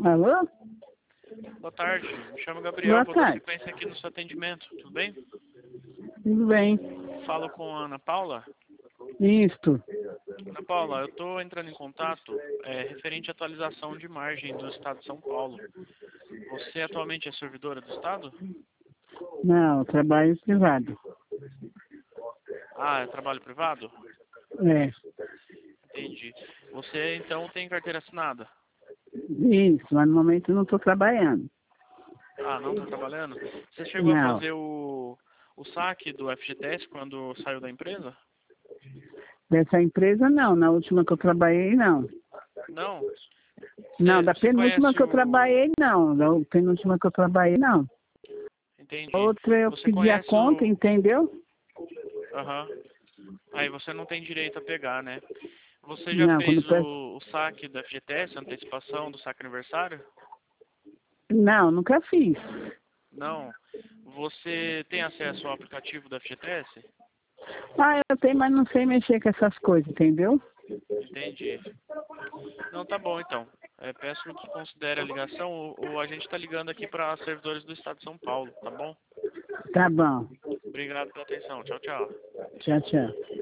Alô? Boa tarde, me chamo Gabriel, Boa vou dar tarde. sequência aqui no seu atendimento, tudo bem? Tudo bem. Falo com a Ana Paula. Isto. Ana Paula, eu estou entrando em contato referente à atualização de margem do Estado de São Paulo. Você atualmente é servidora do Estado? Não, trabalho privado. Ah, é trabalho privado? É. Entendi. Você então tem carteira assinada? Isso, mas no momento eu não estou trabalhando. Ah, não está trabalhando? Você chegou a Não. fazer o saque do FGTS quando saiu da empresa? Dessa empresa não, na última que eu trabalhei não. Não? Não, da Você penúltima conhece que eu trabalhei não. Da penúltima que eu trabalhei não. Entendi. Outra eu Você pedi a conhece conta, entendeu? Aham. Aí você não tem direito a pegar, né? Você já Não, fez quando peço. o saque do FGTS, a antecipação do saque aniversário? Não, nunca fiz. Não. Você tem acesso ao aplicativo do FGTS? Ah, eu tenho, mas não sei mexer com essas coisas, entendeu? Entendi. Não, tá bom então. Peço que considere a ligação. A gente está ligando aqui para servidores do Estado de São Paulo, tá bom? Tá bom. Obrigado pela atenção. Tchau, tchau. Tchau, tchau.